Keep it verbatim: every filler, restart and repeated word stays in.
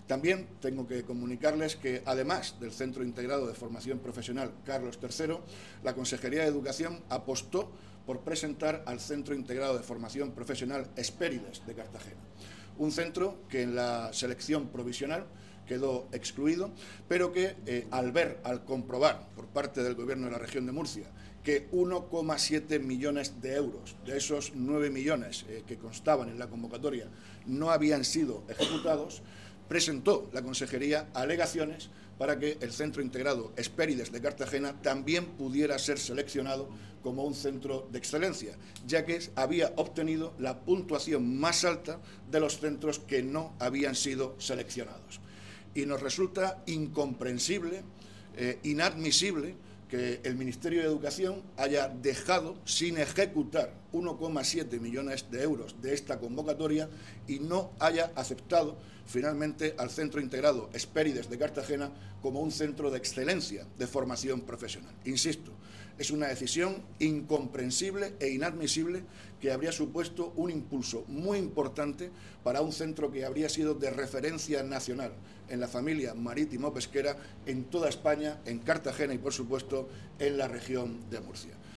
También tengo que comunicarles que, además del Centro Integrado de Formación Profesional Carlos tercero, la Consejería de Educación apostó por presentar al Centro Integrado de Formación Profesional Hespérides de Cartagena. Un centro que en la selección provisional quedó excluido, pero que eh, al ver, al comprobar por parte del Gobierno de la región de Murcia que uno coma siete millones de euros de esos nueve millones eh, que constaban en la convocatoria no habían sido ejecutados, presentó la Consejería alegaciones para que el Centro Integrado Hespérides de Cartagena también pudiera ser seleccionado como un centro de excelencia, ya que había obtenido la puntuación más alta de los centros que no habían sido seleccionados. Y nos resulta incomprensible, eh, inadmisible, que el Ministerio de Educación haya dejado sin ejecutar uno coma siete millones de euros de esta convocatoria y no haya aceptado finalmente al Centro Integrado Hespérides de Cartagena como un centro de excelencia de formación profesional. Insisto, es una decisión incomprensible e inadmisible que habría supuesto un impulso muy importante para un centro que habría sido de referencia nacional en la familia marítimo-pesquera en toda España, en Cartagena y, por supuesto, en la región de Murcia.